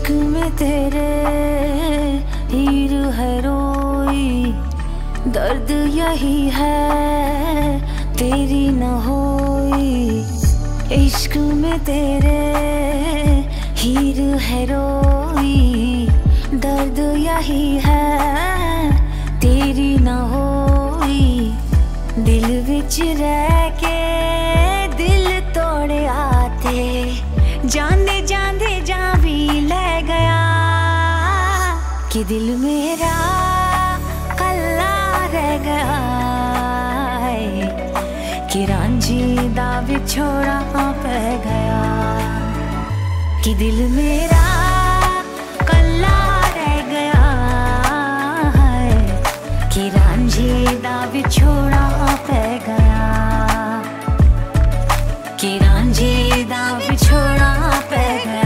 इश्क में तेरे हीर है रोई, दर्द यही है तेरी न होई। इश्क में तेरे हीर है रोई, दर्द यही है तेरी न होई। दिल विच रह के दिल तोड़े आते, जांदे जांदे जा भी ले गया कि दिल मेरा कल्ला रह गया है, कि रांझी दा विछोड़ा पै गया, कि दिल मेरा कल्ला रह गया है, कि रांझी दा विछोड़ा पै गया, कि रांझी दा विछोड़ा पै गया।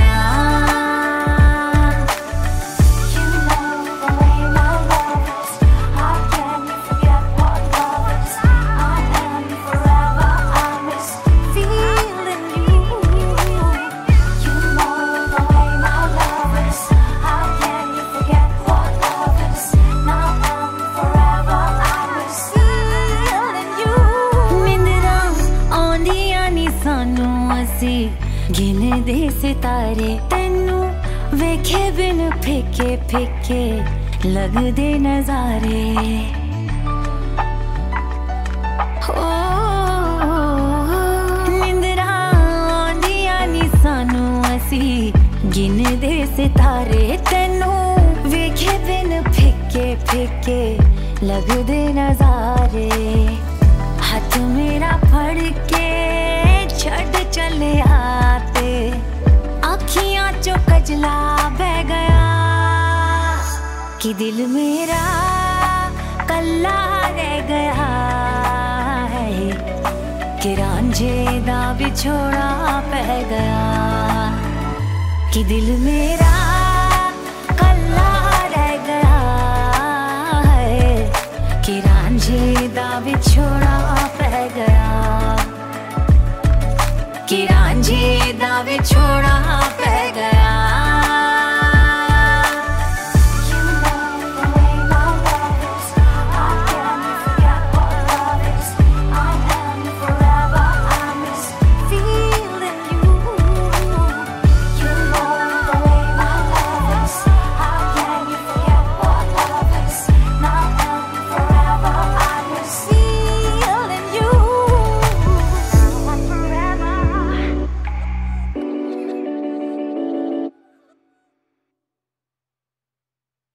गिन दे सितारे तेनू वेखे बिन फिके फिके लगदे नजारे। हो निंदरा आंदियां नी सानू असी, गिन दे सितारे तेनू वेखे बिन फिके फिके लगदे नजारे। हाथ मेरा फड़ के छड़ चले आते, अखियां चो कजला बह गया कि दिल मेरा कल्ला रह गया है, कि रांझे दा विछोड़ा पै गया, कि दिल मेरा कल्ला रह गया है, कि रांझे दा विछोड़ा पै गया, कि रांझे दा विछोड़ा